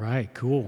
right, cool.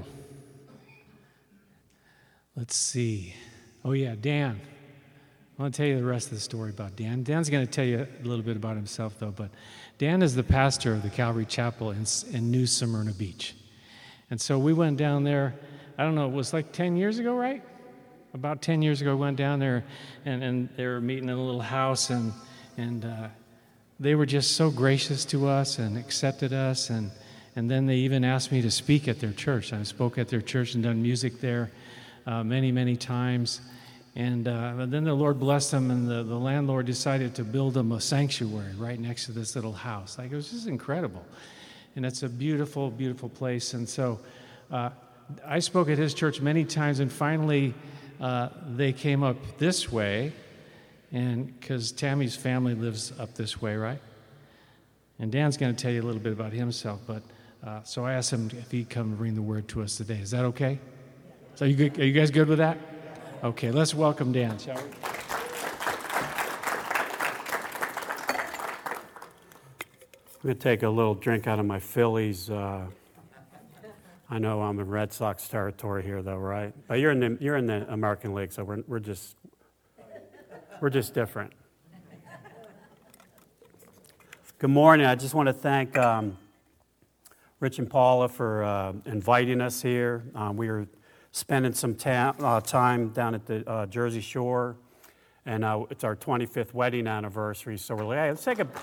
Let's see. Oh, yeah, Dan. I want to tell you the rest of the story about Dan. Dan's going to tell you a little bit about himself, though. But Dan is the pastor of the Calvary Chapel in New Smyrna Beach. And so we went down there, I don't know, it was like 10 years ago, right? About 10 years ago, we went down there, and they were meeting in a little house, and they were just so gracious to us and accepted us. And then they even asked me to speak at their church. I spoke at their church and done music there many, many times. And then the Lord blessed them, and the landlord decided to build them a sanctuary right next to this little house. Like, it was just incredible. And it's a beautiful, beautiful place. And so I spoke at his church many times, and finally they came up this way, and because Tammy's family lives up this way, right? And Dan's going to tell you a little bit about himself, but so I asked him if he'd come and bring the word to us today. Is that okay? So are you guys good with that? Okay, let's welcome Dan, shall we? I'm going to take a little drink out of my Phillies. I know I'm in Red Sox territory here, though, right? But you're in the American League, so we're just different. Good morning. I just want to thank Rich and Paula for inviting us here. We were spending some time down at the Jersey Shore, and it's our 25th wedding anniversary, so we're like, hey, let's take a...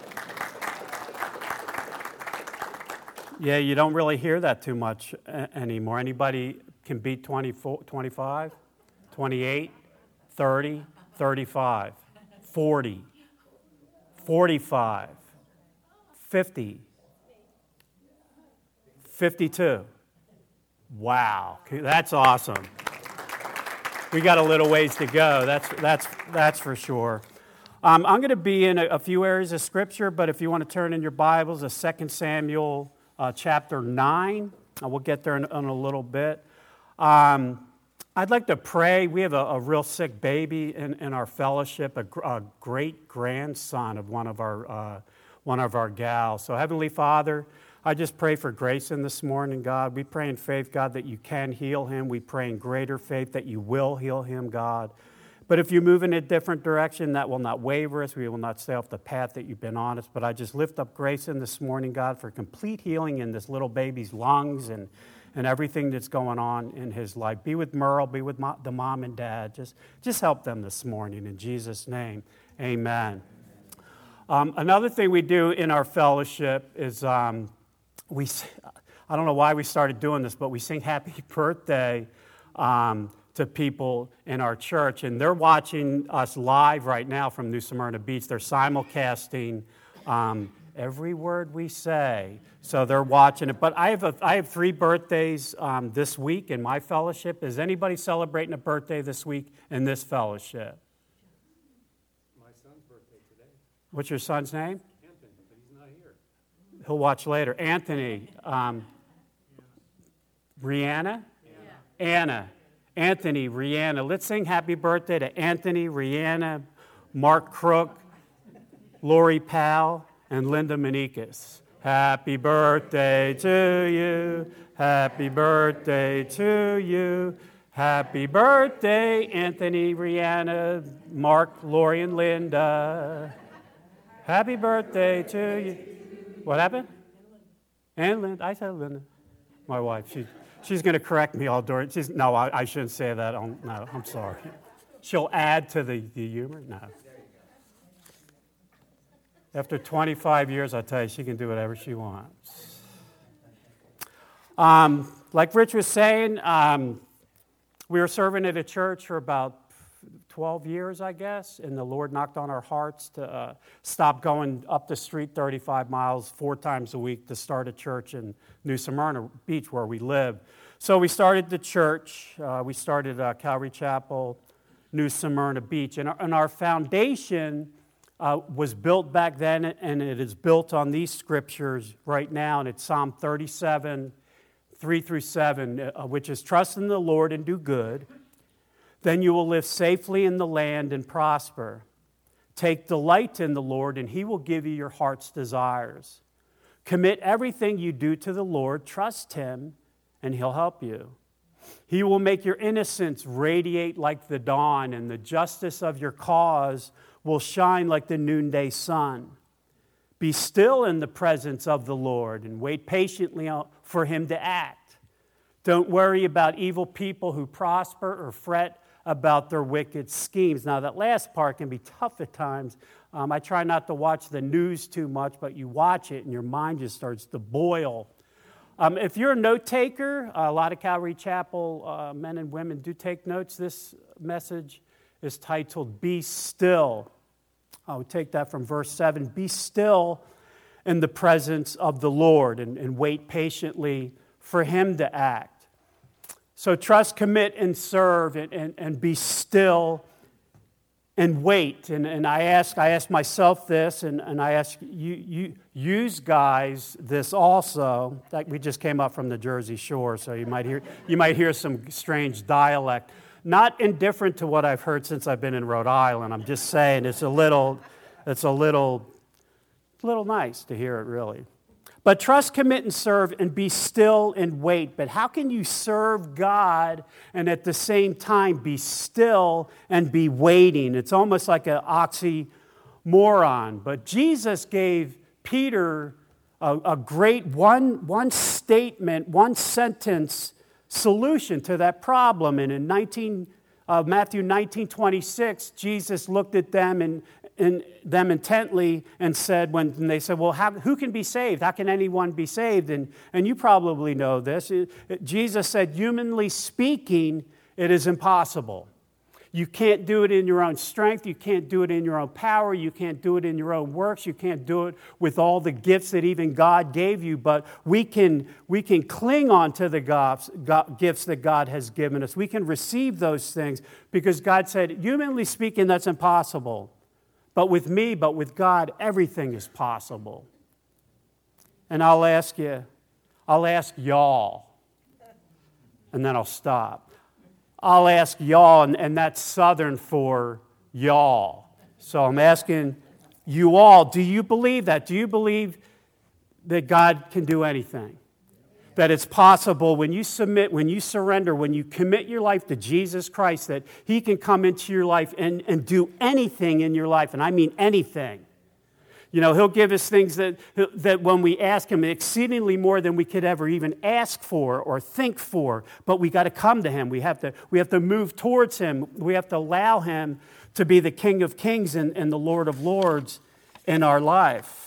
Yeah, you don't really hear that too much anymore. Anybody can beat 24, 25, 28, 30, 35, 40, 45, 50, 52. Wow, that's awesome. We got a little ways to go, that's for sure. I'm going to be in a few areas of Scripture, but if you want to turn in your Bibles to 2 Samuel chapter 9, we'll get there in a little bit. I'd like to pray. We have a real sick baby in our fellowship, a great-grandson of one of our gals. So Heavenly Father, I just pray for Grayson this morning, God. We pray in faith, God, that you can heal him. We pray in greater faith that you will heal him, God. But if you move in a different direction, that will not waver us. We will not stay off the path that you've been on us. But I just lift up Grayson this morning, God, for complete healing in this little baby's lungs and everything that's going on in his life. Be with Merle, be with the mom and dad. Just help them this morning. In Jesus' name, amen. Another thing we do in our fellowship is... I don't know why we started doing this, but we sing happy birthday to people in our church. And they're watching us live right now from New Smyrna Beach. They're simulcasting every word we say. So they're watching it. But I have 3 birthdays this week in my fellowship. Is anybody celebrating a birthday this week in this fellowship? My son's birthday today. What's your son's name? He'll watch later. Anthony. Rihanna? Anna. Anthony, Rihanna. Let's sing happy birthday to Anthony, Rihanna, Mark Crook, Lori Powell, and Linda Manikis. Happy birthday to you. Happy birthday to you. Happy birthday, Anthony, Rihanna, Mark, Lori, and Linda. Happy birthday to you. What happened? And Linda. I said Linda. My wife. She's going to correct me all during. No, I shouldn't say that. No, I'm sorry. She'll add to the humor? No. After 25 years, I tell you, she can do whatever she wants. Like Rich was saying, we were serving at a church for about 12 years, I guess, and the Lord knocked on our hearts to stop going up the street 35 miles 4 times a week to start a church in New Smyrna Beach where we live. So we started the church. We started Calvary Chapel, New Smyrna Beach. And our foundation was built back then, and it is built on these scriptures right now, and it's Psalm 37, 3-7, which is, trust in the Lord and do good. Then you will live safely in the land and prosper. Take delight in the Lord, and He will give you your heart's desires. Commit everything you do to the Lord, trust Him, and He'll help you. He will make your innocence radiate like the dawn, and the justice of your cause will shine like the noonday sun. Be still in the presence of the Lord and wait patiently for Him to act. Don't worry about evil people who prosper or fret about their wicked schemes. Now, that last part can be tough at times. I try not to watch the news too much, but you watch it and your mind just starts to boil. If you're a note taker, a lot of Calvary Chapel men and women do take notes. This message is titled, Be Still. I would take that from verse 7. Be still in the presence of the Lord and wait patiently for Him to act. So trust, commit, and serve, and be still and wait. And I ask myself this, and I ask you guys this also. That we just came up from the Jersey Shore, so you might hear some strange dialect. Not indifferent to what I've heard since I've been in Rhode Island. I'm just saying it's a little nice to hear it, really. But trust, commit, and serve, and be still and wait. But how can you serve God and at the same time be still and be waiting? It's almost like an oxymoron. But Jesus gave Peter a great one statement, one sentence solution to that problem. And in Matthew 19:26, Jesus looked at them and them intently and said, when they said, well, who can be saved? How can anyone be saved? And you probably know this. Jesus said, humanly speaking, it is impossible. You can't do it in your own strength. You can't do it in your own power. You can't do it in your own works. You can't do it with all the gifts that even God gave you. But we can cling on to the gifts that God has given us. We can receive those things because God said, humanly speaking, that's impossible. But with me, but with God, everything is possible. And I'll ask y'all, and then I'll stop. I'll ask y'all, and that's Southern for y'all. So I'm asking you all, do you believe that? Do you believe that God can do anything? That it's possible when you submit, when you surrender, when you commit your life to Jesus Christ, that He can come into your life and do anything in your life, and I mean anything. You know, He'll give us things that when we ask Him, exceedingly more than we could ever even ask for or think for. But we got to come to Him. We have to move towards Him. We have to allow Him to be the King of Kings and the Lord of Lords in our life.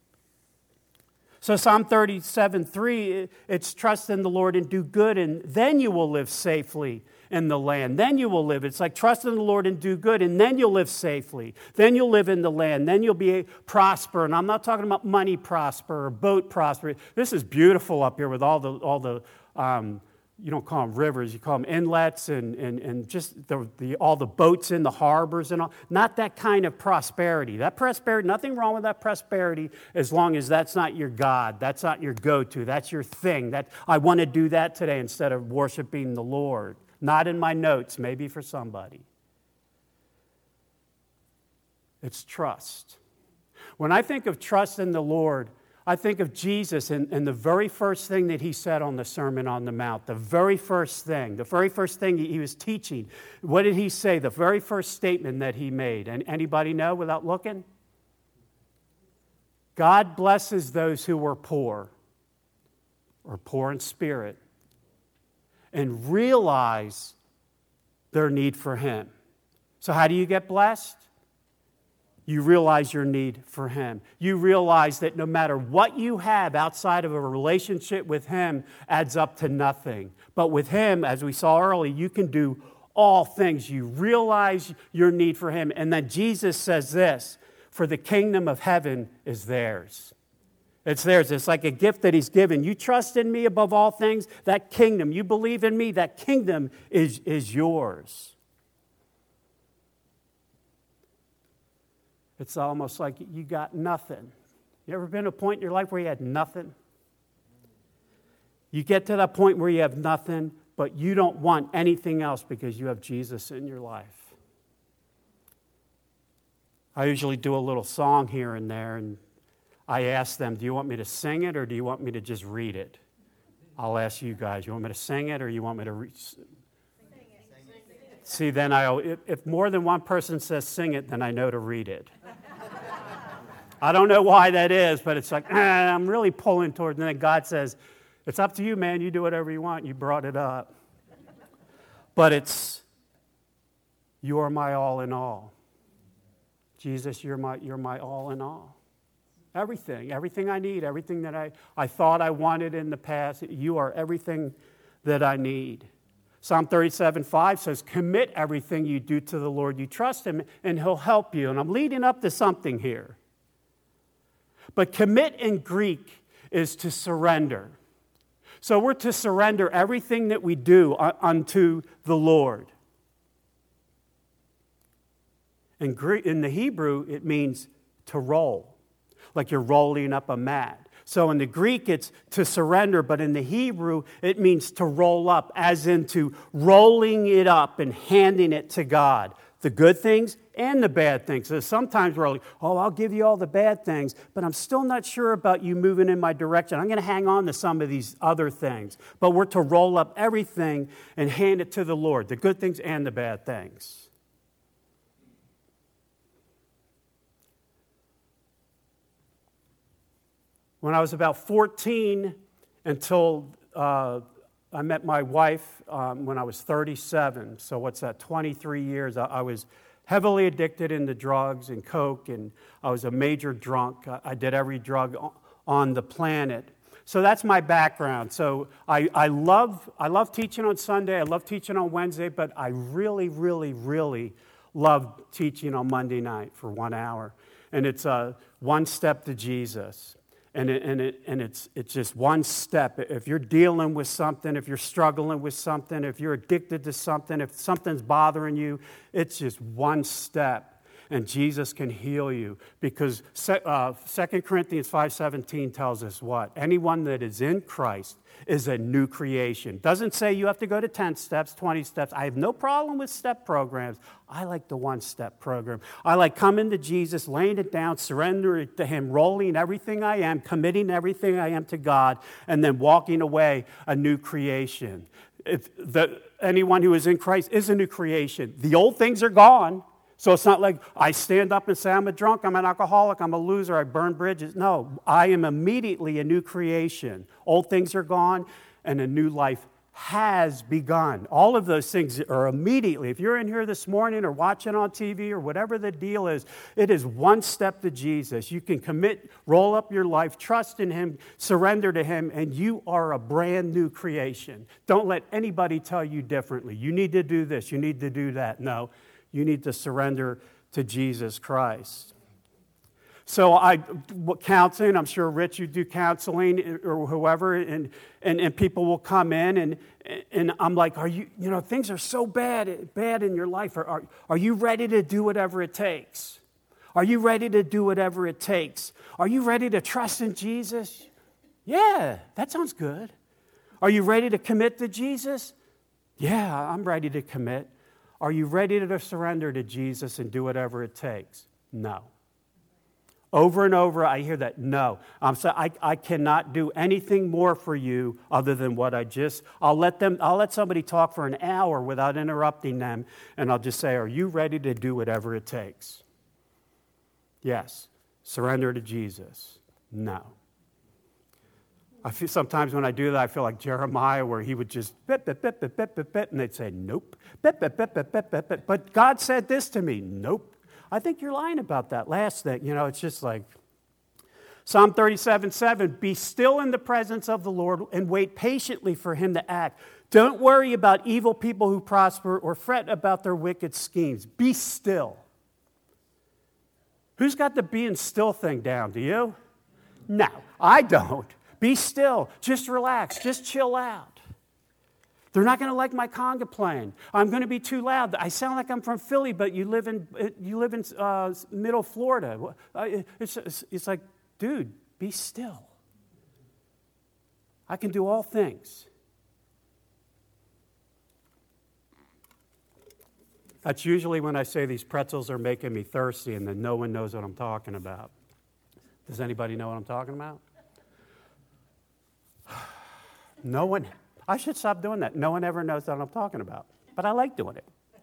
So Psalm 37:3, it's trust in the Lord and do good, and then you will live safely in the land. Then you will live. It's like trust in the Lord and do good, and then you'll live safely. Then you'll live in the land. Then you'll be prosper. And I'm not talking about money prosper or boat prosper. This is beautiful up here with all the you don't call them rivers, you call them inlets and just all the boats in the harbors and all. Not that kind of prosperity. That prosperity, nothing wrong with that prosperity as long as that's not your God. That's not your go-to. That's your thing. That I want to do that today instead of worshiping the Lord. Not in my notes, maybe for somebody. It's trust. When I think of trust in the Lord, I think of Jesus and the very first thing that He said on the Sermon on the Mount, the very first thing He was teaching. What did He say? The very first statement that He made. And anybody know without looking? God blesses those who are poor or poor in spirit and realize their need for Him. So how do you get blessed? You realize your need for Him. You realize that no matter what you have outside of a relationship with Him adds up to nothing. But with Him, as we saw earlier, you can do all things. You realize your need for Him. And then Jesus says this, for the kingdom of heaven is theirs. It's theirs. It's like a gift that He's given. You trust in me above all things, that kingdom. You believe in me, that kingdom is yours. It's almost like you got nothing. You ever been to a point in your life where you had nothing? You get to that point where you have nothing, but you don't want anything else because you have Jesus in your life. I usually do a little song here and there, and I ask them, do you want me to sing it or do you want me to just read it? I'll ask you guys. You want me to sing it or you want me to See, then if more than one person says sing it, then I know to read it. I don't know why that is, but it's like, I'm really pulling toward, and then God says, it's up to you, man. You do whatever you want. You brought it up. But it's, you are my all in all. Jesus, you're my all in all. Everything I need, everything that I thought I wanted in the past, you are everything that I need. Psalm 37:5 says, commit everything you do to the Lord. You trust him and he'll help you. And I'm leading up to something here. But commit in Greek is to surrender. So we're to surrender everything that we do unto the Lord. In the Hebrew, it means to roll, like you're rolling up a mat. So in the Greek, it's to surrender, but in the Hebrew, it means to roll up, as into rolling it up and handing it to God. The good things and the bad things. So sometimes we're like, I'll give you all the bad things, but I'm still not sure about you moving in my direction. I'm going to hang on to some of these other things. But we're to roll up everything and hand it to the Lord, the good things and the bad things. When I was about 14 until I met my wife when I was 37. So what's that, 23 years. I was heavily addicted into drugs and coke, and I was a major drunk. I did every drug on the planet. So that's my background. So I love teaching on Sunday. I love teaching on Wednesday, but I really, really, really love teaching on Monday night for 1 hour. And it's one step to Jesus. And it's just one step. If you're dealing with something, if you're struggling with something, if you're addicted to something, if something's bothering you, it's just one step. And Jesus can heal you. Because 2 Corinthians 5:17 tells us what? Anyone that is in Christ is a new creation. Doesn't say you have to go to 10 steps, 20 steps. I have no problem with step programs. I like the one-step program. I like coming to Jesus, laying it down, surrendering to him, rolling everything I am, committing everything I am to God, and then walking away a new creation. Anyone who is in Christ is a new creation. The old things are gone. So it's not like I stand up and say, I'm a drunk, I'm an alcoholic, I'm a loser, I burn bridges. No, I am immediately a new creation. Old things are gone, and a new life has begun. All of those things are immediately. If you're in here this morning or watching on TV or whatever the deal is, it is one step to Jesus. You can commit, roll up your life, trust in him, surrender to him, and you are a brand new creation. Don't let anybody tell you differently. You need to do this, you need to do that. No. You need to surrender to Jesus Christ. So counseling, I'm sure, Rich, you do counseling or whoever, and people will come in, and I'm like, things are so bad in your life. Are you ready to do whatever it takes? Are you ready to do whatever it takes? Are you ready to trust in Jesus? Yeah, that sounds good. Are you ready to commit to Jesus? Yeah, I'm ready to commit. Are you ready to surrender to Jesus and do whatever it takes? No. Over and over, I hear that. No. I cannot do anything more for you other than what I'll let somebody talk for an hour without interrupting them, and I'll just say, are you ready to do whatever it takes? Yes. Surrender to Jesus. No. I feel sometimes when I do that, I feel like Jeremiah, where he would just bit, and they'd say, nope. But God said this to me. Nope. I think you're lying about that last thing. It's just like Psalm 37:7, be still in the presence of the Lord and wait patiently for him to act. Don't worry about evil people who prosper or fret about their wicked schemes. Be still. Who's got the being still thing down? Do you? No, I don't. Be still. Just relax. Just chill out. They're not going to like my conga playing. I'm going to be too loud. I sound like I'm from Philly, but you live in middle Florida. It's like, dude, be still. I can do all things. That's usually when I say these pretzels are making me thirsty, and then no one knows what I'm talking about. Does anybody know what I'm talking about? I should stop doing that. No one ever knows what I'm talking about, but I like doing it.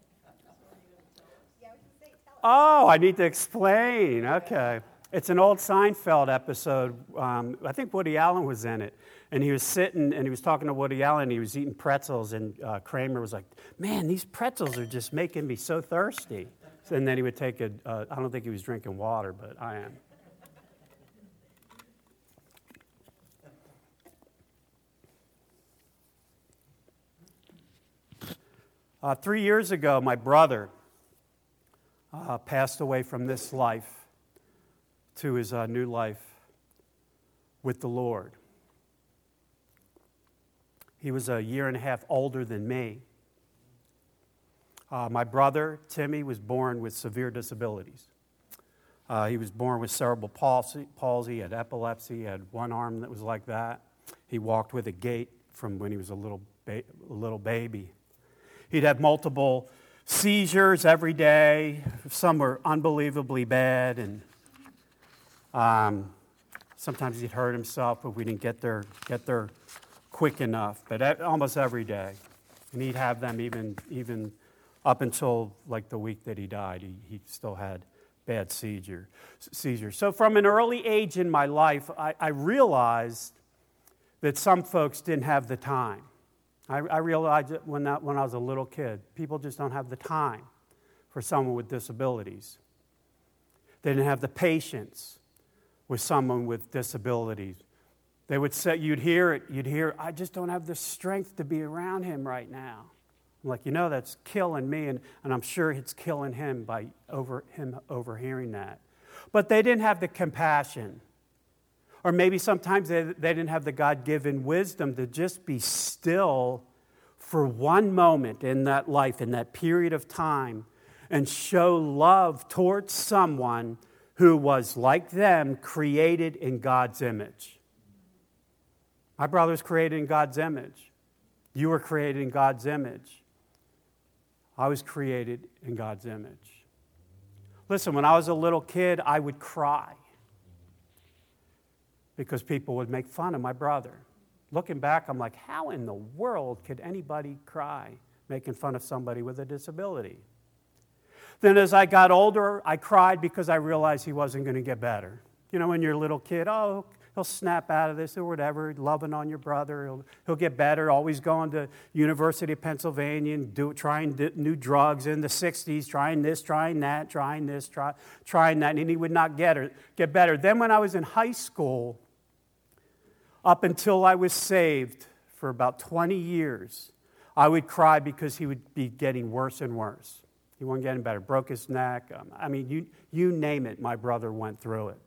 Oh, I need to explain. Okay. It's an old Seinfeld episode. I think Woody Allen was in it. And he was sitting and he was talking to Woody Allen. And he was eating pretzels. And Kramer was like, man, these pretzels are just making me so thirsty. And then he would take I don't think he was drinking water, but I am. 3 years ago, my brother passed away from this life to his new life with the Lord. He was a year and a half older than me. My brother, Timmy, was born with severe disabilities. He was born with cerebral palsy, had epilepsy, had one arm that was like that. He walked with a gait from when he was a little baby. He'd have multiple seizures every day. Some were unbelievably bad, and sometimes he'd hurt himself, but we didn't get there quick enough. But almost every day, and he'd have them even up until like the week that he died. He still had bad seizures. So from an early age in my life, I realized that some folks didn't have the time. I realized it when I was a little kid. People just don't have the time for someone with disabilities. They didn't have the patience with someone with disabilities. They would say, you'd hear, I just don't have the strength to be around him right now. I'm like, that's killing me, and I'm sure it's killing him by him overhearing that. But they didn't have the compassion. Or maybe sometimes they didn't have the God-given wisdom to just be still for one moment in that life, in that period of time, and show love towards someone who was, like them, created in God's image. My brother was created in God's image. You were created in God's image. I was created in God's image. Listen, when I was a little kid, I would cry because people would make fun of my brother. Looking back, I'm like, how in the world could anybody cry making fun of somebody with a disability? Then as I got older, I cried because I realized he wasn't going to get better. When you're a little kid, he'll snap out of this or whatever, loving on your brother. He'll get better, always going to University of Pennsylvania and trying new drugs in the 60s, trying this, trying that, trying this, trying that, and he would not get better. Then when I was in high school, up until I was saved for about 20 years, I would cry because he would be getting worse and worse. He wasn't getting better. Broke his neck. You name it, my brother went through it.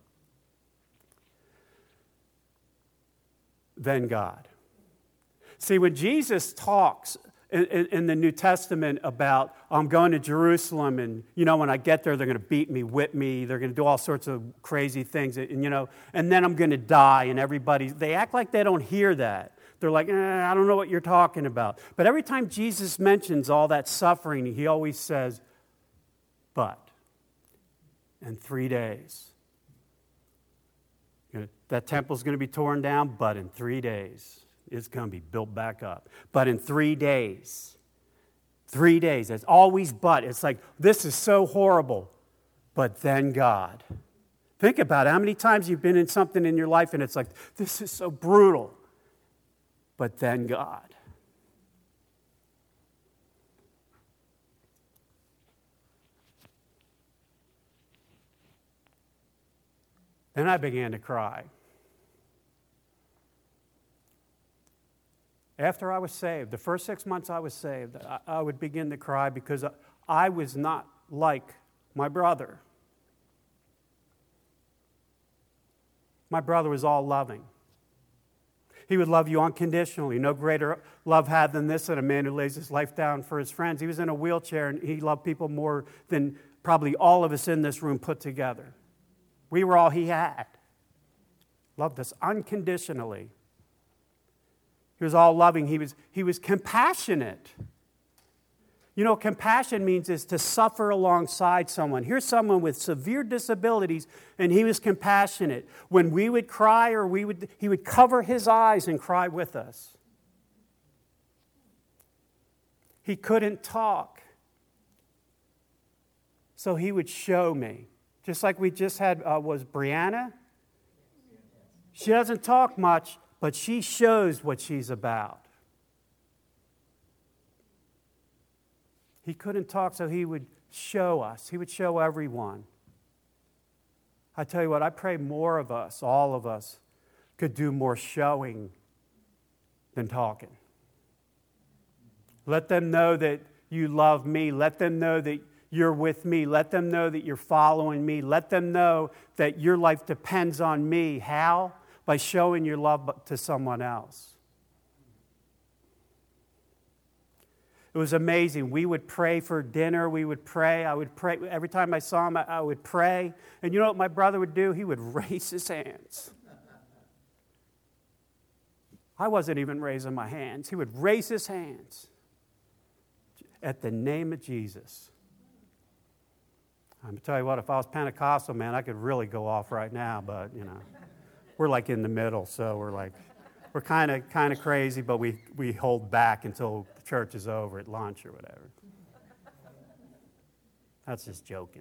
Then God. See, when Jesus talks in the New Testament about, I'm going to Jerusalem, and, when I get there, they're going to beat me, whip me, they're going to do all sorts of crazy things, and then I'm going to die, and they act like they don't hear that. They're like, I don't know what you're talking about. But every time Jesus mentions all that suffering, he always says, but in 3 days. That temple's going to be torn down, but in 3 days, it's going to be built back up. But in 3 days, it's always but. It's like, this is so horrible, but then God. Think about it. How many times you've been in something in your life and it's like, this is so brutal, but then God. Then I began to cry. After I was saved, the first 6 months I was saved, I would begin to cry because I was not like my brother. My brother was all loving. He would love you unconditionally. No greater love had than this, than a man who lays his life down for his friends. He was in a wheelchair, and he loved people more than probably all of us in this room put together. We were all he had. Loved us unconditionally. He was all loving. He was compassionate. Compassion means is to suffer alongside someone. Here's someone with severe disabilities, and he was compassionate. When we would cry, he would cover his eyes and cry with us. He couldn't talk. So he would show me. Just like we just had, was Brianna? She doesn't talk much, but she shows what she's about. He couldn't talk, so he would show us. He would show everyone. I tell you what, I pray more of us, all of us, could do more showing than talking. Let them know that you love me. Let them know that you're with me. Let them know that you're following me. Let them know that your life depends on me. How? By showing your love to someone else. It was amazing. We would pray for dinner. We would pray. I would pray. Every time I saw him, I would pray. And you know what my brother would do? He would raise his hands. I wasn't even raising my hands. He would raise his hands at the name of Jesus. I'm going to tell you what, if I was Pentecostal, man, I could really go off right now. But, we're like in the middle. So we're kind of crazy, but we hold back until the church is over at lunch or whatever. That's just joking.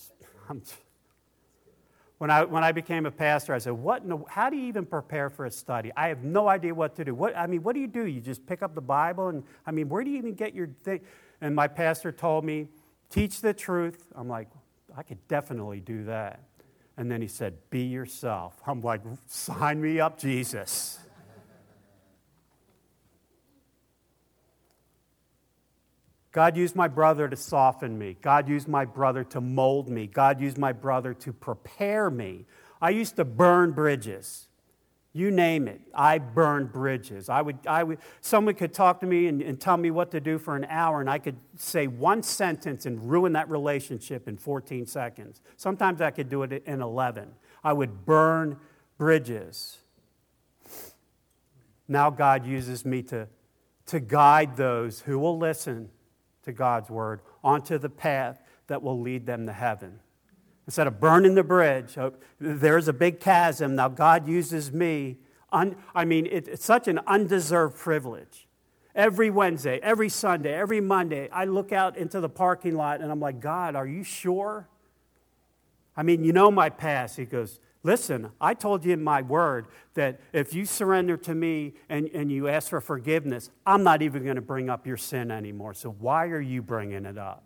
When I became a pastor, I said, how do you even prepare for a study? I have no idea what to do. What do you do? You just pick up the Bible? And where do you even get your thing? And my pastor told me, teach the truth. I'm like, I could definitely do that. And then he said, be yourself. I'm like, sign me up, Jesus. God used my brother to soften me. God used my brother to mold me. God used my brother to prepare me. I used to burn bridges. You name it. I burned bridges. Someone could talk to me and tell me what to do for an hour, and I could say one sentence and ruin that relationship in 14 seconds. Sometimes I could do it in 11. I would burn bridges. Now God uses me to guide those who will listen to God's word onto the path that will lead them to heaven. Instead of burning the bridge, there's a big chasm. Now God uses me. It's such an undeserved privilege. Every Wednesday, every Sunday, every Monday, I look out into the parking lot and I'm like, God, are you sure? My past. He goes, listen, I told you in my word that if you surrender to me and you ask for forgiveness, I'm not even going to bring up your sin anymore. So why are you bringing it up?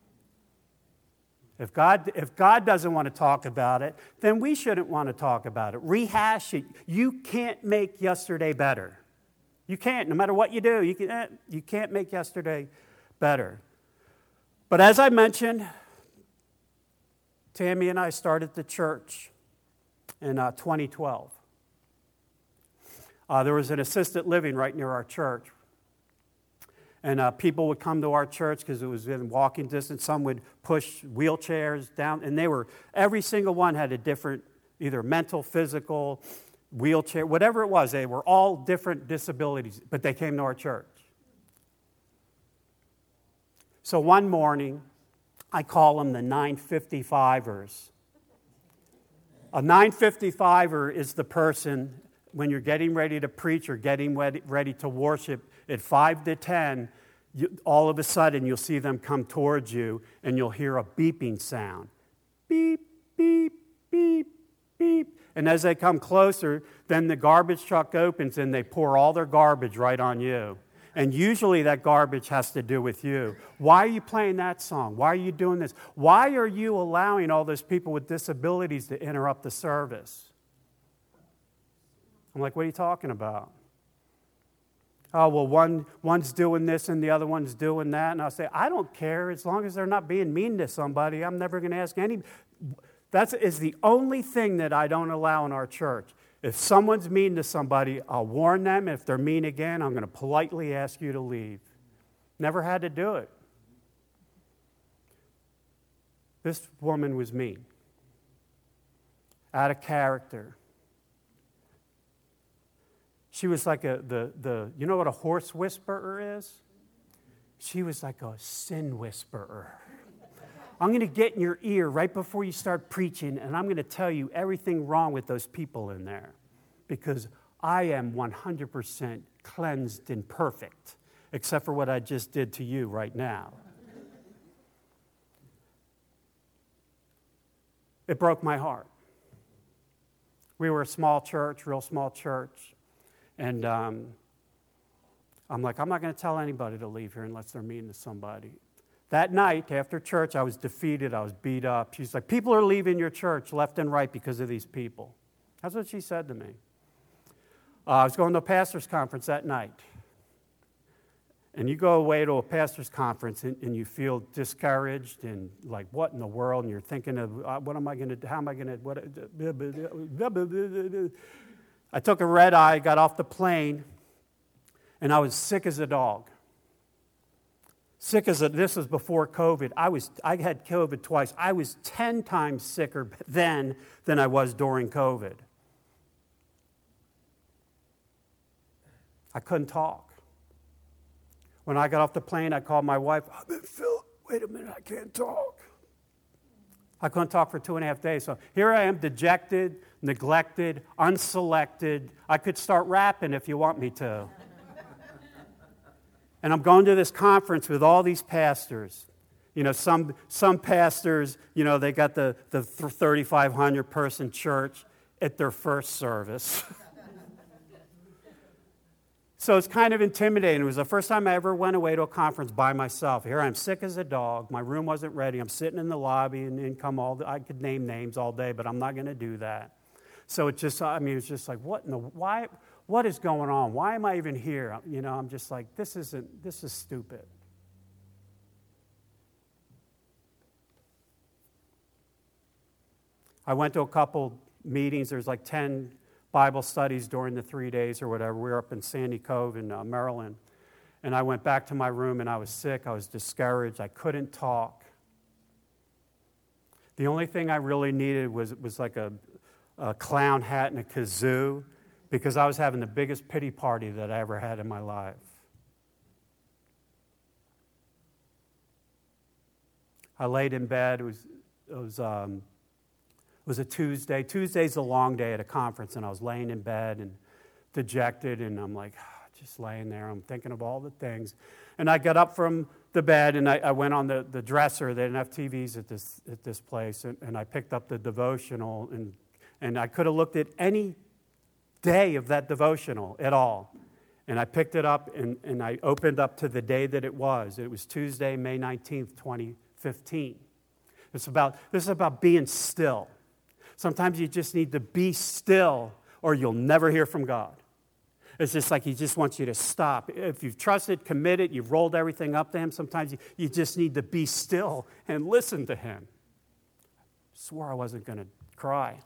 If God doesn't want to talk about it, then we shouldn't want to talk about it. Rehash it. You can't make yesterday better. You can't. No matter what you do, you can't make yesterday better. But as I mentioned, Tammy and I started the church in 2012. There was an assisted living right near our church. And people would come to our church because it was in walking distance. Some would push wheelchairs down. And every single one had a different, either mental, physical, wheelchair, whatever it was. They were all different disabilities, but they came to our church. So one morning, I call them the 955ers. A 955er is the person, when you're getting ready to preach or getting ready to worship, at 5 to 10, all of a sudden you'll see them come towards you and you'll hear a beeping sound. Beep, beep, beep, beep. And as they come closer, then the garbage truck opens and they pour all their garbage right on you. And usually that garbage has to do with you. Why are you playing that song? Why are you doing this? Why are you allowing all those people with disabilities to interrupt the service? I'm like, what are you talking about? Oh, well, one's doing this and the other one's doing that. And I'll say, I don't care. As long as they're not being mean to somebody, I'm never going to ask any. That is the only thing that I don't allow in our church. If someone's mean to somebody, I'll warn them. If they're mean again, I'm going to politely ask you to leave. Never had to do it. This woman was mean. Out of character. She was like you know what a horse whisperer is? She was like a sin whisperer. I'm going to get in your ear right before you start preaching, and I'm going to tell you everything wrong with those people in there because I am 100% cleansed and perfect. except for what I just did to you right now. It broke my heart. We were a small church, real small church, and I'm like, I'm not going to tell anybody to leave here unless they're meeting to somebody. That night, after church, I was defeated. I was beat up. She's like, people are leaving your church left and right because of these people. That's what she said to me. I was going to a pastor's conference that night. And you go away to a pastor's conference and you feel discouraged and like, what in the world? And you're thinking of, what am I going to do? How am I going to, I took a red eye, got off the plane, and I was sick as a dog. This was before COVID. I had COVID twice. I was 10 times sicker then than I was during COVID. I couldn't talk. When I got off the plane, I called my wife. I've been Phil. Wait a minute, I can't talk. I couldn't talk for 2.5 days. So here I am, dejected, neglected, unselected. I could start rapping if you want me to. And I'm going to this conference with all these pastors. You know, some pastors, you know, they got the 3,500 person church at their first service. So it's kind of intimidating. It was the first time I ever went away to a conference by myself. Here I'm sick as a dog. My room wasn't ready. I'm sitting in the lobby and I could name names all day, but I'm not going to do that. So it's just like, why? What is going on? Why am I even here? You know, I'm just like, this is stupid. I went to a couple meetings. There's like 10 Bible studies during the 3 days or whatever. We were up in Sandy Cove in Maryland. And I went back to my room and I was sick. I was discouraged. I couldn't talk. The only thing I really needed was like a clown hat and a kazoo, because I was having the biggest pity party that I ever had in my life. I laid in bed. It was a Tuesday. Tuesday's a long day at a conference, and I was laying in bed and dejected, and I'm like, just laying there. I'm thinking of all the things. And I got up from the bed, and I went on the dresser. They didn't have TVs at this place, and I picked up the devotional, and I could have looked at any day of that devotional at all. And I picked it up, and I opened up to the day that it was. It was Tuesday, May 19th, 2015. This is about being still. Sometimes you just need to be still, or you'll never hear from God. It's just like He just wants you to stop. If you've trusted, committed, you've rolled everything up to Him, sometimes you just need to be still and listen to Him. I swore I wasn't going to cry.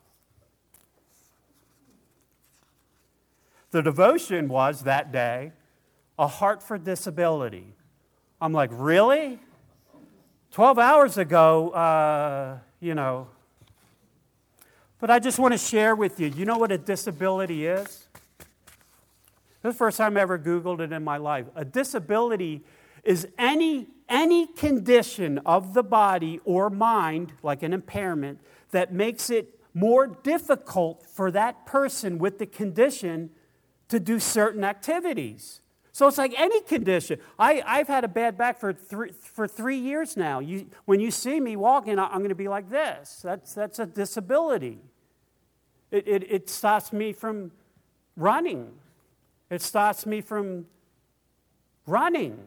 The devotion was that day, a heart for disability. I'm like, really? 12 hours ago, But I just want to share with you, you know what a disability is? This is the first time I ever Googled it in my life. A disability is any condition of the body or mind, like an impairment, that makes it more difficult for that person with the condition to do certain activities. So it's like any condition. I've had a bad back for 3 years now. When you see me walking, I'm going to be like this. That's a disability. It stops me from running. It stops me from running.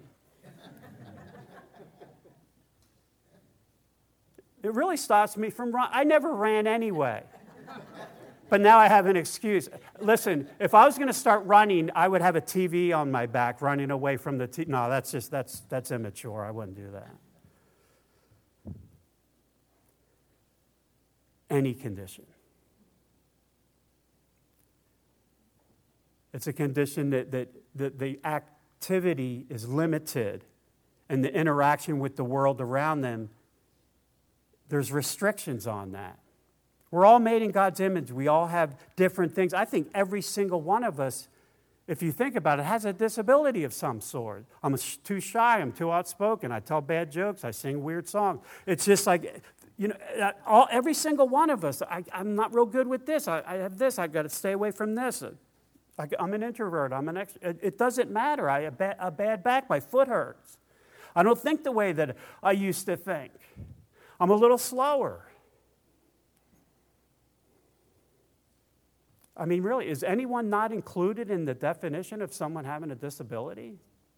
It really stops me from running. I never ran anyway. But now I have an excuse. Listen, if I was going to start running, I would have a TV on my back running away from the TV. No, that's immature. I wouldn't do that. Any condition. It's a condition that the activity is limited and the interaction with the world around them, there's restrictions on that. We're all made in God's image. We all have different things. I think every single one of us, if you think about it, has a disability of some sort. I'm too shy. I'm too outspoken. I tell bad jokes. I sing weird songs. It's just like, every single one of us, I'm not real good with this. I have this. I've got to stay away from this. I'm an introvert. I'm an extrovert. It doesn't matter. I have a bad back. My foot hurts. I don't think the way that I used to think. I'm a little slower. I mean, really, is anyone not included in the definition of someone having a disability?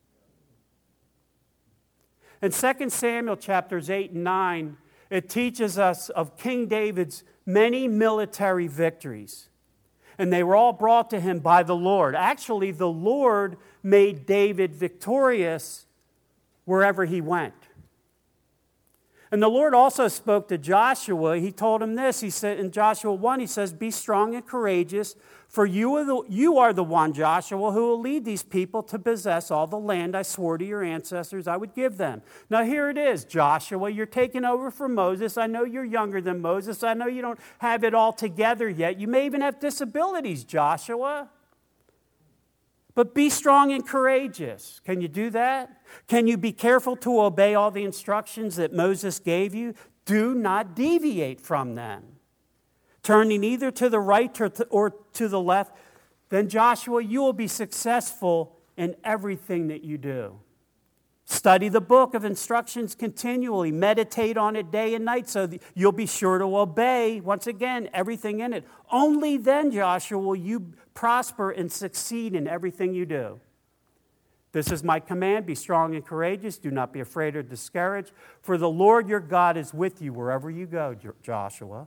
In 2 Samuel chapters 8 and 9, it teaches us of King David's many military victories. And they were all brought to him by the Lord. Actually, the Lord made David victorious wherever he went. And the Lord also spoke to Joshua. He told him this. He said in Joshua 1, he says, "Be strong and courageous, for you are the one, Joshua, who will lead these people to possess all the land I swore to your ancestors I would give them." Now here it is, Joshua, you're taking over for Moses. I know you're younger than Moses. I know you don't have it all together yet. You may even have disabilities, Joshua. But be strong and courageous. Can you do that? Can you be careful to obey all the instructions that Moses gave you? Do not deviate from them. Turning either to the right or to the left, then Joshua, you will be successful in everything that you do. Study the book of instructions continually. Meditate on it day and night so that you'll be sure to obey, once again, everything in it. Only then, Joshua, will you prosper and succeed in everything you do. This is my command. Be strong and courageous. Do not be afraid or discouraged. For the Lord your God is with you wherever you go, Joshua.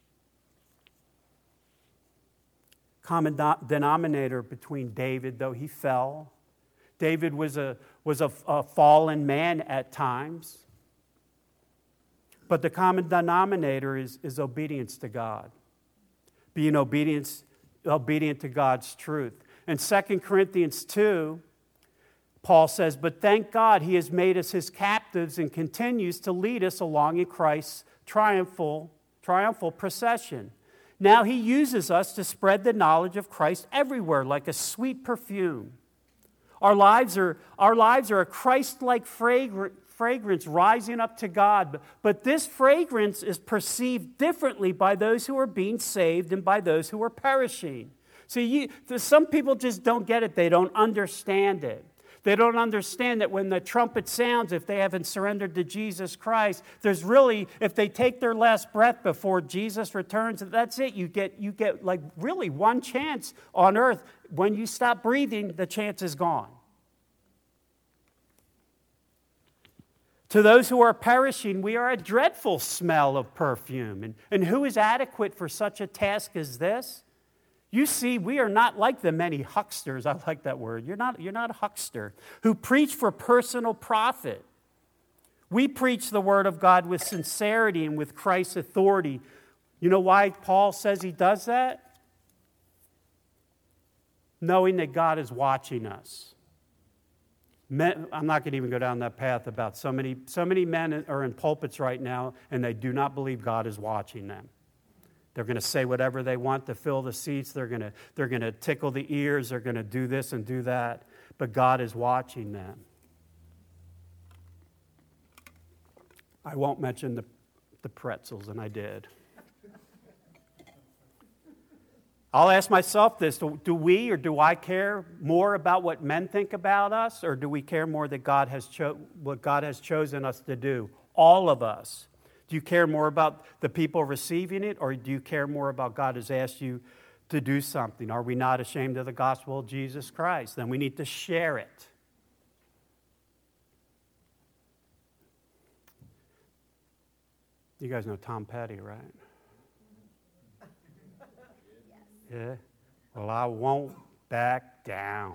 Common denominator between David, though he fell. David was a fallen man at times. But the common denominator is obedience to God. Being obedient to God's truth. In 2 Corinthians 2, Paul says, "But thank God he has made us his captives and continues to lead us along in Christ's triumphal procession. Now he uses us to spread the knowledge of Christ everywhere like a sweet perfume. Our lives are a Christ-like fragrance rising up to God, but this fragrance is perceived differently by those who are being saved and by those who are perishing." See, some people just don't get it. They don't understand it. They don't understand that when the trumpet sounds, if they haven't surrendered to Jesus Christ, there's really, if they take their last breath before Jesus returns, that's it. You get like really one chance on earth. When you stop breathing, the chance is gone. To those who are perishing, we are a dreadful smell of perfume. And who is adequate for such a task as this? You see, we are not like the many hucksters. I like that word. You're not a huckster who preach for personal profit. We preach the word of God with sincerity and with Christ's authority. You know why Paul says he does that? Knowing that God is watching us. I'm not going to even go down that path about so many men are in pulpits right now and they do not believe God is watching them. They're going to say whatever they want to fill the seats. They're going to tickle the ears. They're going to do this and do that. But God is watching them. I won't mention the pretzels, and I did. I'll ask myself this. Do we or do I care more about what men think about us, or do we care more that what God has chosen us to do? All of us. Do you care more about the people receiving it, or do you care more about God has asked you to do something? Are we not ashamed of the gospel of Jesus Christ? Then we need to share it. You guys know Tom Petty, right? Yeah? Well, I won't back down.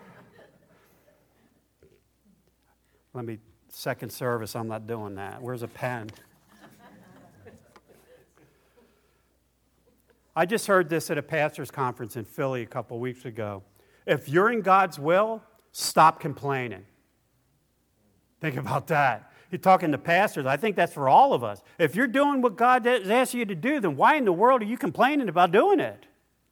Second service, I'm not doing that. Where's a pen? I just heard this at a pastor's conference in Philly a couple weeks ago. If you're in God's will, stop complaining. Think about that. You're talking to pastors. I think that's for all of us. If you're doing what God has asked you to do, then why in the world are you complaining about doing it?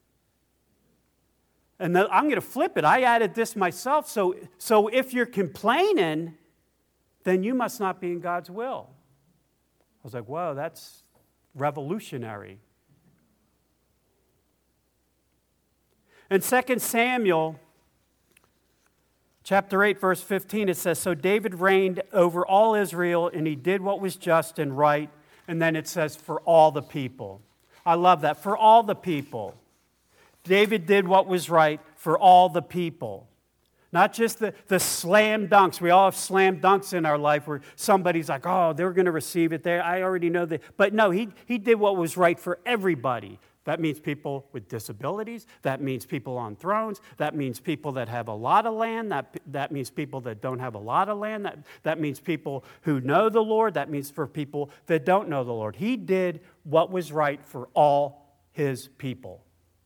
And I'm going to flip it. I added this myself. So if you're complaining, then you must not be in God's will. I was like, whoa, that's revolutionary. In 2 Samuel chapter 8, verse 15, it says, "So David reigned over all Israel, and he did what was just and right." And then it says, "for all the people." I love that. For all the people. David did what was right for all the people. Not just the slam dunks. We all have slam dunks in our life where somebody's like, oh, they're going to receive it there. I already know that. But no, he did what was right for everybody. That means people with disabilities. That means people on thrones. That means people that have a lot of land. That means people that don't have a lot of land. That means people who know the Lord. That means for people that don't know the Lord. He did what was right for all his people.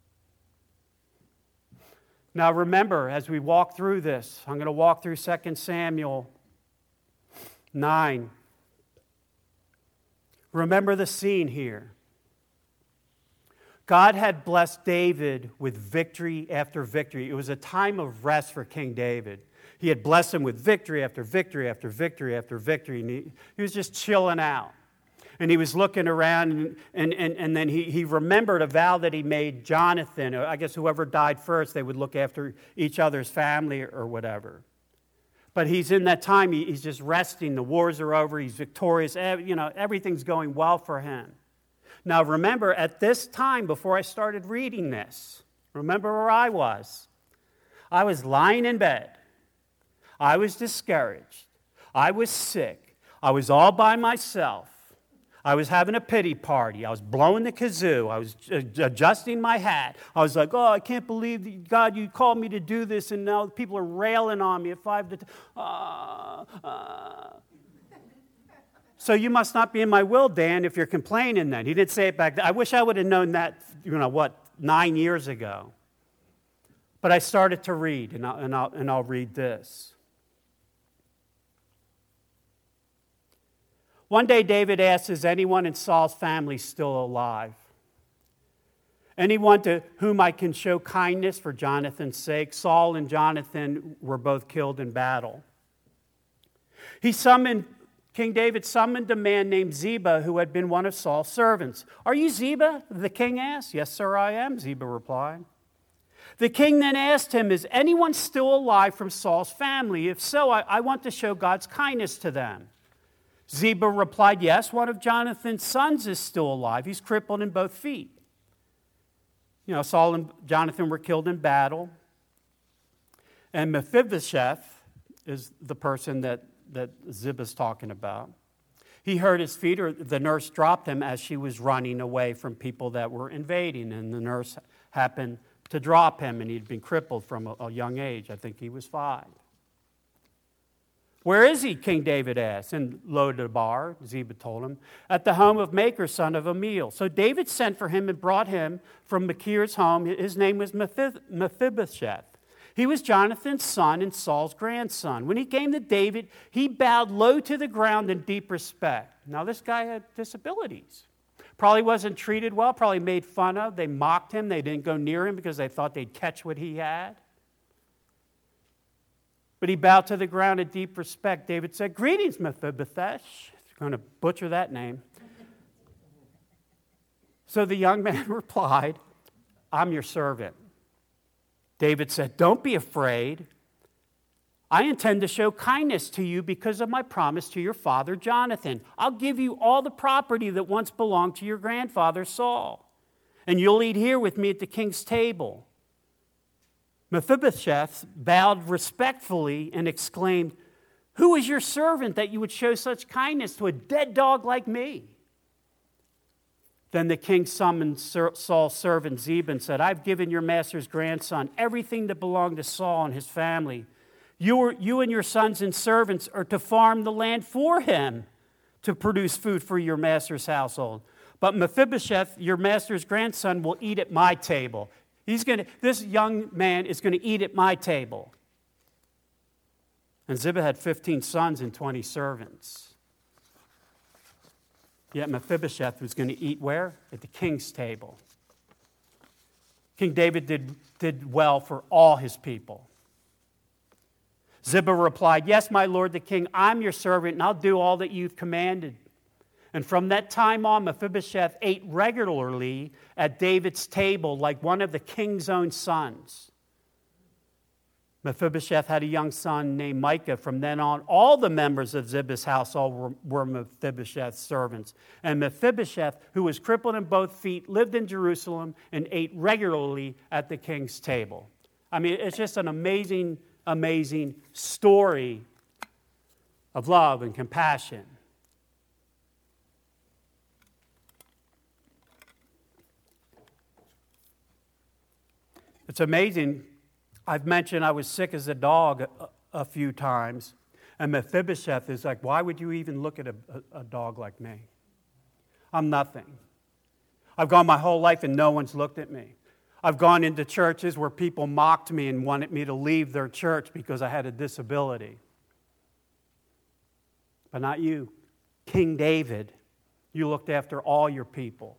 Now remember, as we walk through this, I'm going to walk through 2 Samuel 9. Remember the scene here. God had blessed David with victory after victory. It was a time of rest for King David. He had blessed him with victory after victory after victory after victory. And he was just chilling out. And he was looking around, and then he remembered a vow that he made Jonathan. I guess whoever died first, they would look after each other's family or whatever. But he's in that time, he's just resting. The wars are over. He's victorious. Everything's going well for him. Now remember, at this time, before I started reading this, remember where I was. I was lying in bed. I was discouraged. I was sick. I was all by myself. I was having a pity party. I was blowing the kazoo. I was adjusting my hat. I was like, oh, I can't believe, God, you called me to do this, and now people are railing on me at 5 to 10. So you must not be in my will, Dan, if you're complaining then. He didn't say it back then. I wish I would have known that, 9 years ago. But I started to read, and I'll read this. One day David asked, is anyone in Saul's family still alive? Anyone to whom I can show kindness for Jonathan's sake? Saul and Jonathan were both killed in battle. King David summoned a man named Ziba who had been one of Saul's servants. Are you Ziba? The king asked. Yes, sir, I am, Ziba replied. The king then asked him, is anyone still alive from Saul's family? If so, I want to show God's kindness to them. Ziba replied, yes, one of Jonathan's sons is still alive. He's crippled in both feet. Saul and Jonathan were killed in battle. And Mephibosheth is the person that Ziba's talking about. He hurt his feet, or the nurse dropped him as she was running away from people that were invading. And the nurse happened to drop him, and he'd been crippled from a young age. I think he was 5. Where is he? King David asked. In Lo-debar, Ziba told him, at the home of Machir, son of Ammiel. So David sent for him and brought him from Machir's home. His name was Mephibosheth. He was Jonathan's son and Saul's grandson. When he came to David, he bowed low to the ground in deep respect. Now, this guy had disabilities. Probably wasn't treated well, probably made fun of. They mocked him. They didn't go near him because they thought they'd catch what he had. But he bowed to the ground in deep respect. David said, greetings, Mephibosheth. I'm going to butcher that name. So the young man replied, I'm your servant. David said, don't be afraid. I intend to show kindness to you because of my promise to your father Jonathan. I'll give you all the property that once belonged to your grandfather Saul, and you'll eat here with me at the king's table. Mephibosheth bowed respectfully and exclaimed, who is your servant that you would show such kindness to a dead dog like me? Then the king summoned Saul's servant Ziba and said, I've given your master's grandson everything that belonged to Saul and his family. You and your sons and servants are to farm the land for him to produce food for your master's household. But Mephibosheth, your master's grandson, will eat at my table. This young man is going to eat at my table. And Ziba had 15 sons and 20 servants. Yet Mephibosheth was going to eat where? At the king's table. King David did well for all his people. Ziba replied, yes, my lord the king, I'm your servant, and I'll do all that you've commanded. And from that time on, Mephibosheth ate regularly at David's table like one of the king's own sons. Mephibosheth had a young son named Micah. From then on, all the members of Ziba's household were Mephibosheth's servants. And Mephibosheth, who was crippled in both feet, lived in Jerusalem and ate regularly at the king's table. I mean, it's just an amazing, amazing story of love and compassion. It's amazing. I've mentioned I was sick as a dog a few times. And Mephibosheth is like, why would you even look at a dog like me? I'm nothing. I've gone my whole life and no one's looked at me. I've gone into churches where people mocked me and wanted me to leave their church because I had a disability. But not you. King David, you looked after all your people.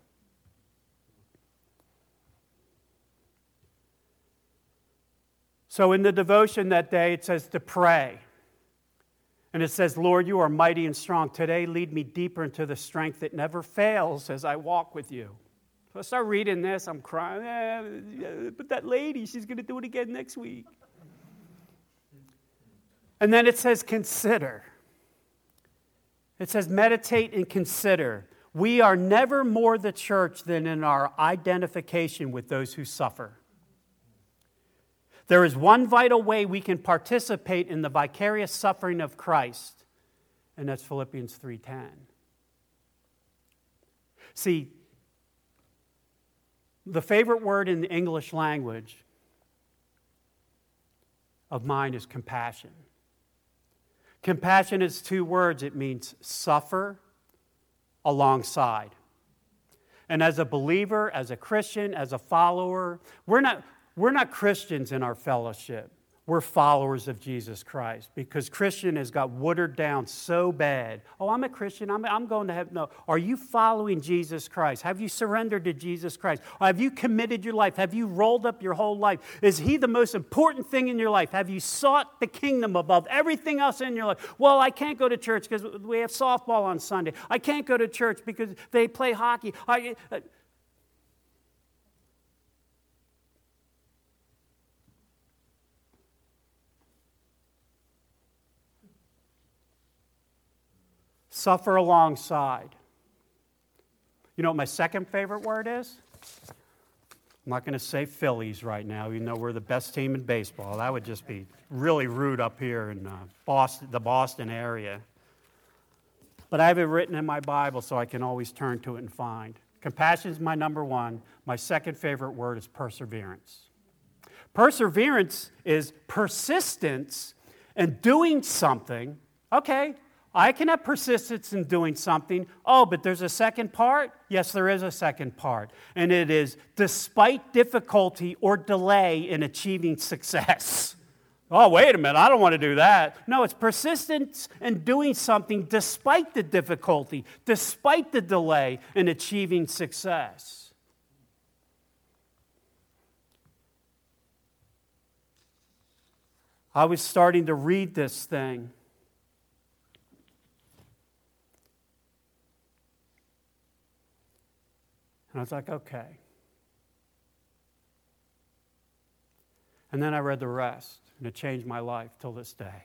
So in the devotion that day, it says to pray. And it says, Lord, you are mighty and strong. Today, lead me deeper into the strength that never fails as I walk with you. So I start reading this, I'm crying. But that lady, she's going to do it again next week. And then it says, consider. It says, meditate and consider. We are never more the church than in our identification with those who suffer. There is one vital way we can participate in the vicarious suffering of Christ, and that's Philippians 3:10. See, the favorite word in the English language of mine is compassion. Compassion is two words. It means suffer alongside. And as a believer, as a Christian, as a follower, we're not Christians in our fellowship. We're followers of Jesus Christ because Christian has got watered down so bad. Oh, I'm a Christian. I'm going to heaven. No. Are you following Jesus Christ? Have you surrendered to Jesus Christ? Or have you committed your life? Have you rolled up your whole life? Is He the most important thing in your life? Have you sought the kingdom above everything else in your life? Well, I can't go to church because we have softball on Sunday. I can't go to church because they play hockey. Suffer alongside. You know what my second favorite word is? I'm not going to say Phillies right now, even though we're the best team in baseball. That would just be really rude up here in Boston, the Boston area. But I have it written in my Bible so I can always turn to it and find. Compassion is my number one. My second favorite word is perseverance. Perseverance is persistence in doing something. Okay, I can have persistence in doing something. Oh, but there's a second part? Yes, there is a second part. And it is despite difficulty or delay in achieving success. Oh, wait a minute, I don't want to do that. No, it's persistence in doing something despite the difficulty, despite the delay in achieving success. I was starting to read this thing. And I was like, okay. And then I read the rest, and it changed my life till this day.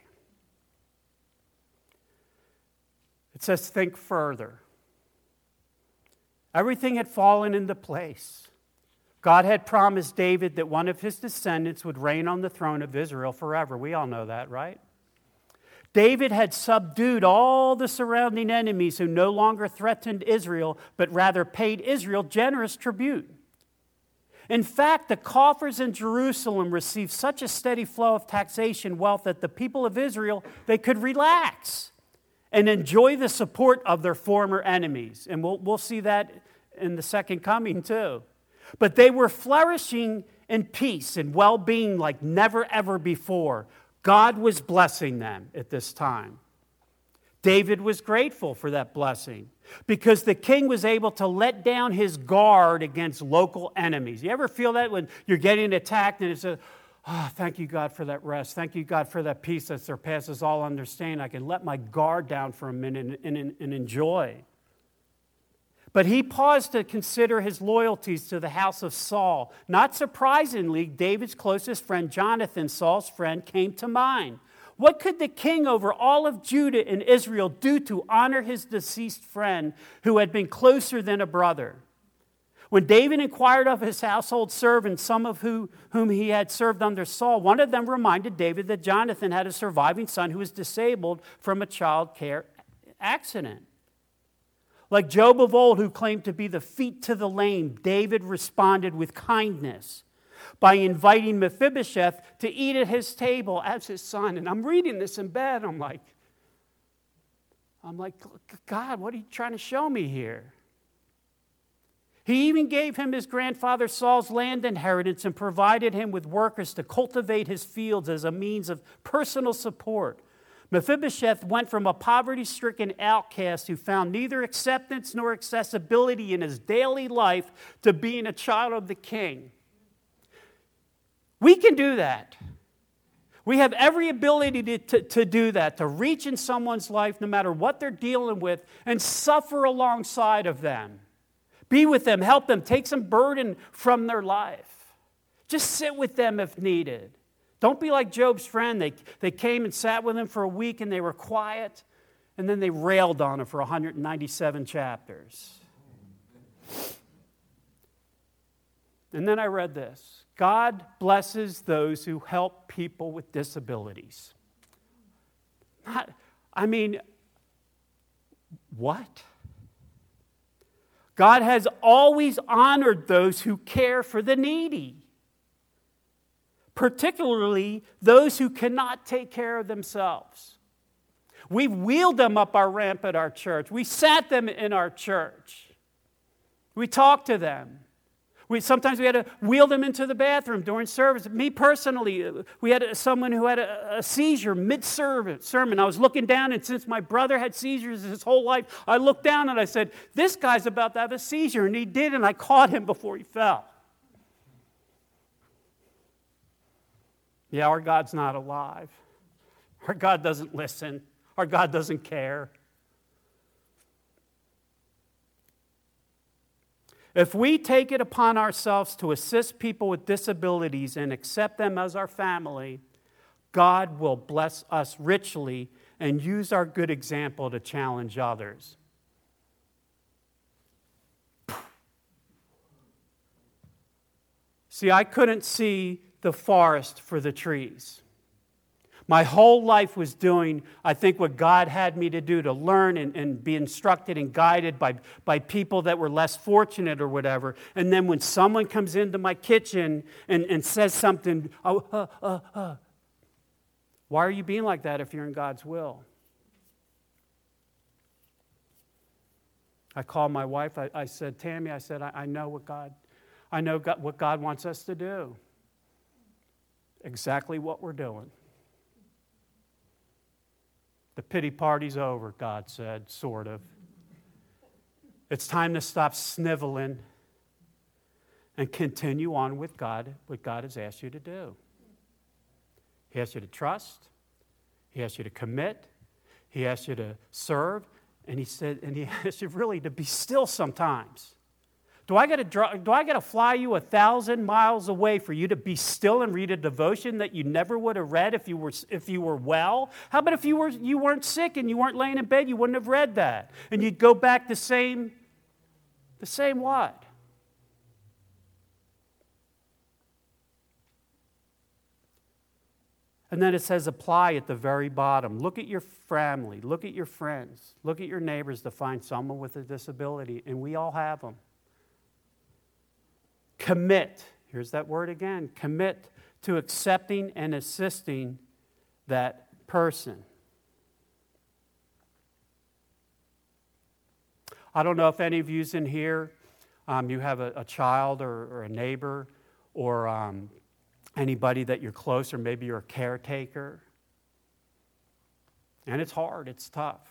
It says, think further. Everything had fallen into place. God had promised David that one of his descendants would reign on the throne of Israel forever. We all know that, right? David had subdued all the surrounding enemies who no longer threatened Israel, but rather paid Israel generous tribute. In fact, the coffers in Jerusalem received such a steady flow of taxation wealth that the people of Israel, they could relax and enjoy the support of their former enemies. And we'll see that in the second coming too. But they were flourishing in peace and well-being like never ever before. God was blessing them at this time. David was grateful for that blessing because the king was able to let down his guard against local enemies. You ever feel that when you're getting attacked and it's thank you, God, for that rest. Thank you, God, for that peace that surpasses all understanding. I can let my guard down for a minute and enjoy. But he paused to consider his loyalties to the house of Saul. Not surprisingly, David's closest friend, Jonathan, Saul's friend, came to mind. What could the king over all of Judah and Israel do to honor his deceased friend who had been closer than a brother? When David inquired of his household servants, some of whom he had served under Saul, one of them reminded David that Jonathan had a surviving son who was disabled from a child care accident. Like Job of old, who claimed to be the feet to the lame, David responded with kindness by inviting Mephibosheth to eat at his table as his son. And I'm reading this in bed. I'm like, God, what are you trying to show me here? He even gave him his grandfather Saul's land inheritance and provided him with workers to cultivate his fields as a means of personal support. Mephibosheth went from a poverty-stricken outcast who found neither acceptance nor accessibility in his daily life to being a child of the king. We can do that. We have every ability to do that, to reach in someone's life no matter what they're dealing with and suffer alongside of them. Be with them, help them, take some burden from their life. Just sit with them if needed. Don't be like Job's friend. They came and sat with him for a week and they were quiet, and then they railed on him for 197 chapters. And then I read this. God blesses those who help people with disabilities. What? God has always honored those who care for the needy, particularly those who cannot take care of themselves. We've wheeled them up our ramp at our church. We sat them in our church. We talked to them. Sometimes we had to wheel them into the bathroom during service. Me personally, we had someone who had a seizure mid-sermon. I was looking down, and since my brother had seizures his whole life, I looked down and I said, this guy's about to have a seizure. And he did, and I caught him before he fell. Yeah, our God's not alive. Our God doesn't listen. Our God doesn't care. If we take it upon ourselves to assist people with disabilities and accept them as our family, God will bless us richly and use our good example to challenge others. See, I couldn't see the forest for the trees. My whole life was doing, I think, what God had me to do, to learn and be instructed and guided by people that were less fortunate or whatever. And then when someone comes into my kitchen and says something, why are you being like that if you're in God's will? I called my wife. I said, Tammy, I know what God wants us to do. Exactly what we're doing. The pity party's over, God said, sort of. It's time to stop sniveling and continue on with God, what God has asked you to do. He asked you to trust. He asked you to commit. He asked you to serve. And he asked you really to be still sometimes. Do I got to fly you 1,000 miles away for you to be still and read a devotion that you never would have read if you were well? How about if you weren't sick and you weren't laying in bed, you wouldn't have read that, and you'd go back the same what? And then it says apply at the very bottom. Look at your family, look at your friends, look at your neighbors to find someone with a disability, and we all have them. Commit, here's that word again, commit to accepting and assisting that person. I don't know if any of you's in here, you have a child or a neighbor or anybody that you're close, or maybe you're a caretaker. And it's hard, it's tough.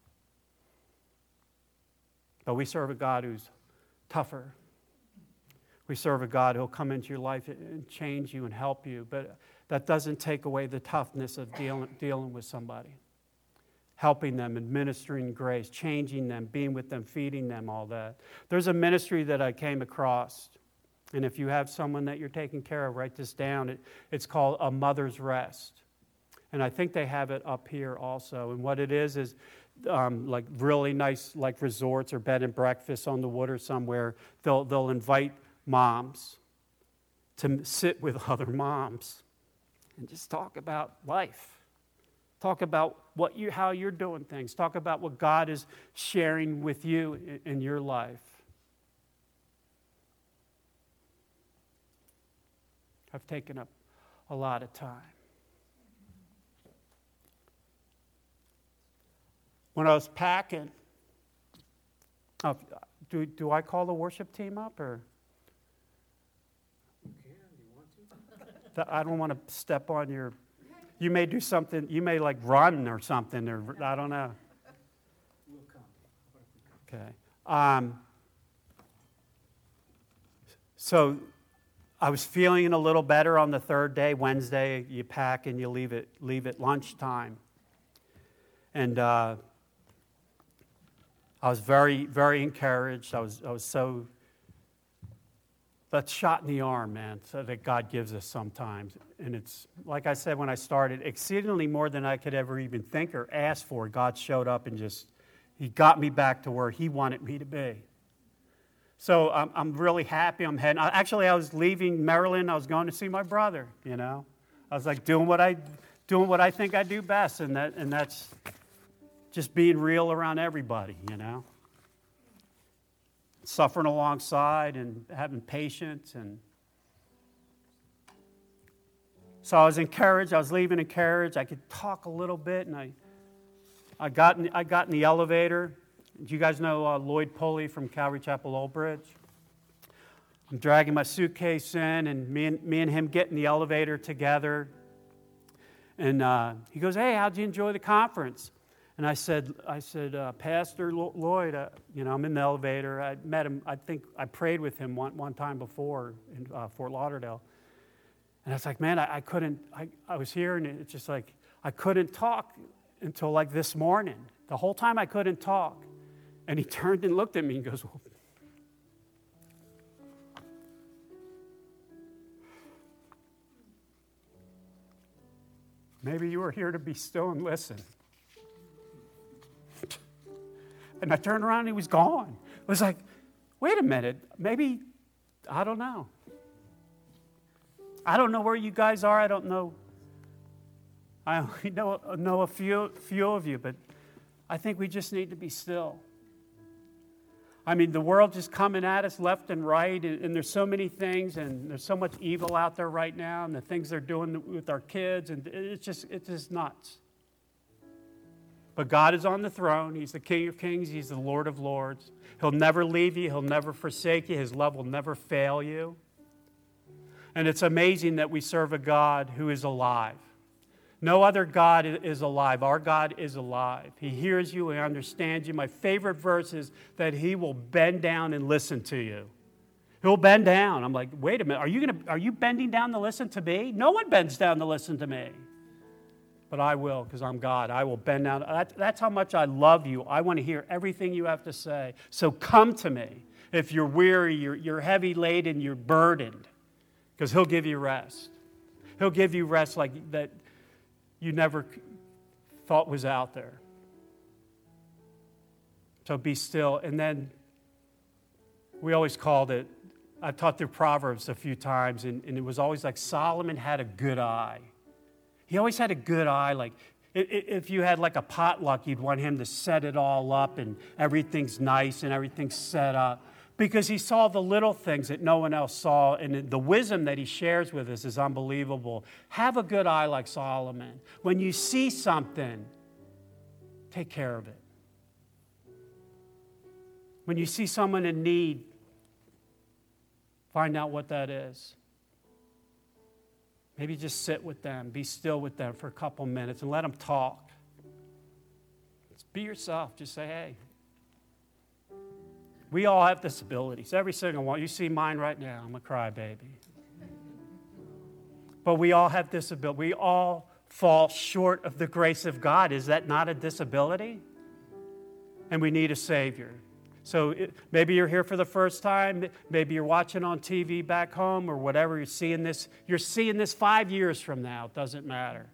But we serve a God who's tougher. We serve a God who'll come into your life and change you and help you, but that doesn't take away the toughness of dealing with somebody. helping them, administering grace, changing them, being with them, feeding them, all that. There's a ministry that I came across, and if you have someone that you're taking care of, write this down. It's called A Mother's Rest. And I think they have it up here also. And what it is like really nice like resorts or bed and breakfast on the water somewhere. They'll invite moms to sit with other moms and just talk about life. Talk about how you're doing things. Talk about what God is sharing with you in your life. I've taken up a lot of time. When I was packing, do I call the worship team up or? You can. You want to? I don't want to step on your. You may do something. You may like run or something, or I don't know. We'll come. Okay. So I was feeling a little better on the third day. Wednesday, you pack and you leave at lunchtime, and I was very, very encouraged. I was so. That shot in the arm, man, so that God gives us sometimes. And it's, like I said when I started, exceedingly more than I could ever even think or ask for. God showed up and He got me back to where He wanted me to be. So I'm really happy. I'm heading. Actually, I was leaving Maryland. I was going to see my brother, you know. I was like doing what I think I do best, and that's just being real around everybody, you know. Suffering alongside and having patience. And so I was encouraged. I was leaving encouraged. I could talk a little bit, and I got in the elevator. Do you guys know Lloyd Pulley from Calvary Chapel Old Bridge? I'm dragging my suitcase in, and me and him get in the elevator together. And he goes, "Hey, how'd you enjoy the conference?" And I said, Pastor Lloyd, I'm in the elevator. I met him. I think I prayed with him one time before in Fort Lauderdale. And I was like, man, I couldn't. I was here, and it's just like I couldn't talk until like this morning. The whole time I couldn't talk. And he turned and looked at me and goes, well, maybe you were here to be still and listen. And I turned around and he was gone. I was like, wait a minute, maybe, I don't know. I don't know where you guys are. I don't know. I only know a few of you, but I think we just need to be still. I mean, the world's just coming at us left and right, and there's so many things, and there's so much evil out there right now, and the things they're doing with our kids, and it's just nuts. But God is on the throne. He's the King of Kings. He's the Lord of Lords. He'll never leave you. He'll never forsake you. His love will never fail you. And it's amazing that we serve a God who is alive. No other God is alive. Our God is alive. He hears you. He understands you. My favorite verse is that He will bend down and listen to you. He'll bend down. I'm like, wait a minute. Are you bending down to listen to me? No one bends down to listen to me. But I will, because I'm God. I will bend down. That's how much I love you. I want to hear everything you have to say. So come to me. If you're weary, you're heavy laden, you're burdened, because He'll give you rest. He'll give you rest like that you never thought was out there. So be still. And then we always called it, I've taught through Proverbs a few times, and it was always like Solomon had a good eye. He always had a good eye. Like if you had like a potluck, you'd want him to set it all up and everything's nice and everything's set up. Because he saw the little things that no one else saw, and the wisdom that he shares with us is unbelievable. Have a good eye like Solomon. When you see something, take care of it. When you see someone in need, find out what that is. Maybe just sit with them, be still with them for a couple minutes and let them talk. Just be yourself. Just say, hey. We all have disabilities, every single one. You see mine right now. I'm a crybaby. But we all have disabilities. We all fall short of the grace of God. Is that not a disability? And we need a Savior. So maybe you're here for the first time. Maybe you're watching on TV back home or whatever. You're seeing this 5 years from now. It doesn't matter.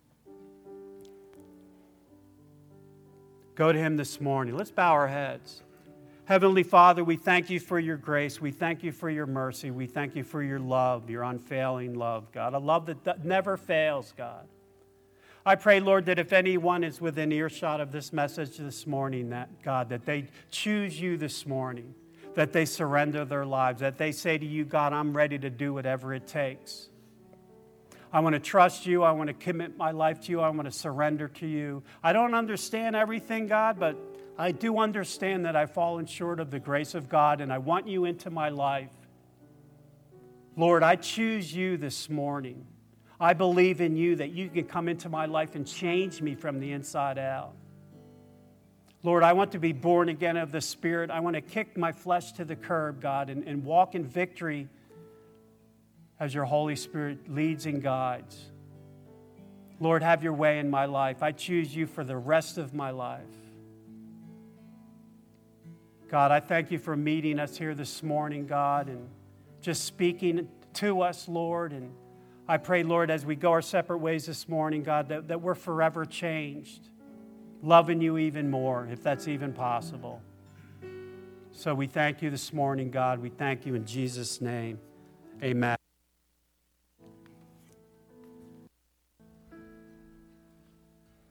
Go to Him this morning. Let's bow our heads. Heavenly Father, we thank You for Your grace. We thank You for Your mercy. We thank You for Your love, Your unfailing love, God. A love that never fails, God. I pray, Lord, that if anyone is within earshot of this message this morning, that God, that they choose You this morning, that they surrender their lives, that they say to You, God, I'm ready to do whatever it takes. I want to trust You. I want to commit my life to You. I want to surrender to You. I don't understand everything, God, but I do understand that I've fallen short of the grace of God, and I want You into my life. Lord, I choose You this morning. I believe in You, that You can come into my life and change me from the inside out. Lord, I want to be born again of the Spirit. I want to kick my flesh to the curb, God, and walk in victory as Your Holy Spirit leads and guides. Lord, have Your way in my life. I choose You for the rest of my life. God, I thank You for meeting us here this morning, God, and just speaking to us, Lord. And I pray, Lord, as we go our separate ways this morning, God, that we're forever changed, loving You even more, if that's even possible. So we thank You this morning, God. We thank You in Jesus' name. Amen.